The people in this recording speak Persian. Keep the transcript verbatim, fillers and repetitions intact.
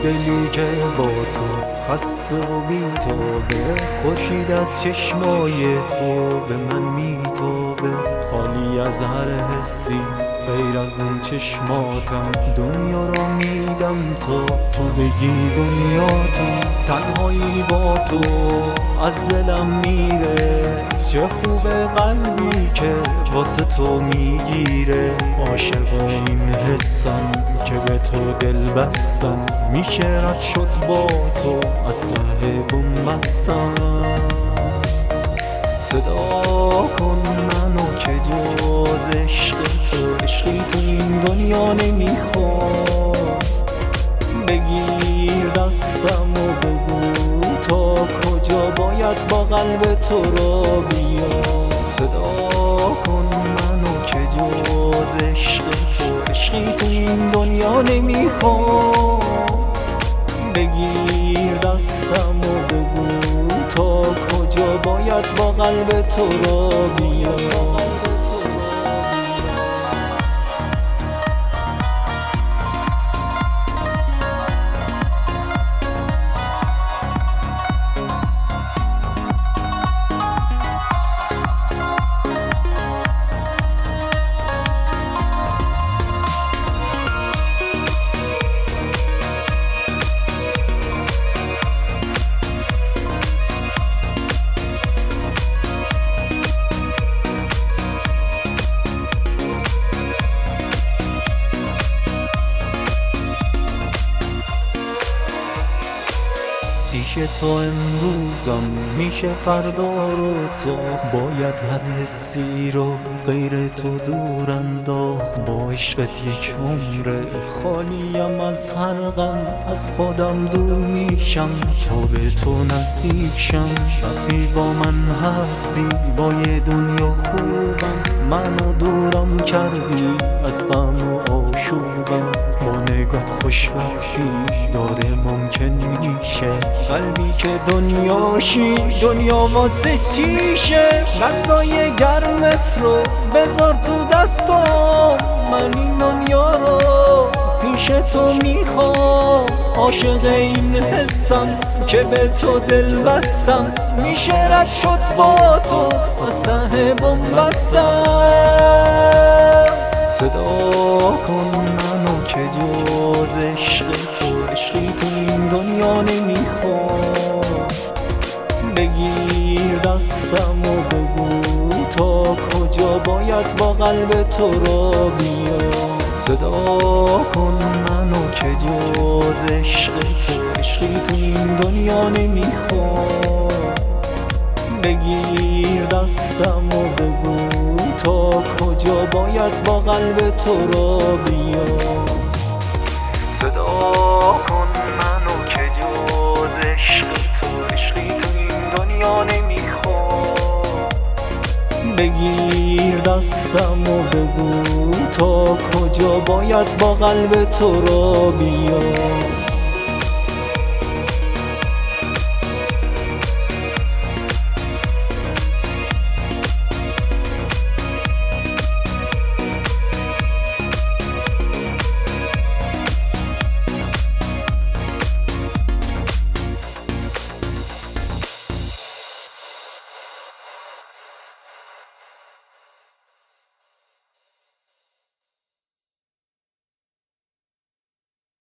دلی که با تو خسته و بی‌تابه، خورشید از چشمای تو به من میتابه، خالی از هر حسی غیر از اون چشماتم. دنیا رو میدم تا تو بگی دنیاتم، تنهایی با تو از دلم میره. چه خوبه قلبی که واسه تو میگیره، عاشق این حسم که به تو دل بستم. میشه رد شد با تو از ته بومبستم. صدا کن منو که جز عشق تو، عشقی تو این دنیا نمیخواد. بگیر دستم و بگو تا کجا باید با قلب تو را بیا. صدا کن منو که جز عشق تو، عشقی تو این دنیا نمیخواد. بگیر دستم و بگو تا کجا باید با قلب تو را بیا. پیش تو امروزم میشه فردا رو تو، باید هر حسی رو غیر تو دور انداخت. با عشقت یک عمره خالیم از هر غم، از خودم دور میشم تا به تو نزدیک شم. وقتی با من هستی با یه دنیا خوبم، منو دورم کردی از غم و آشوبم. با نگات خوشبختی داره ممکن میشه، قلبی که دنیاشی دنیا واسه چیشه. دستای گرمت رو بذار تو دستام، من این دنیا رو پیش تو میخوام. عاشق این حسم که به تو دل بستم، میشه رد شد با تو از ته بومبستم. صدا کن منو که جز عشق تو، عشقی تو این دنیا نمیخواد. بگیر دستم و بگو تا کجا باید با قلب تو را بیا. صدا کن منو که جز عشق تو، عشقی تو این دنیا نمیخواد. بگیر دستم و بگو تا کجا باید با قلب تو را بیا. صدا کن منو که جز عشق تو، عشقی تو این دنیا نمیخواد. بگیر دستم و بگو تا کجا باید با قلب تو را بیا.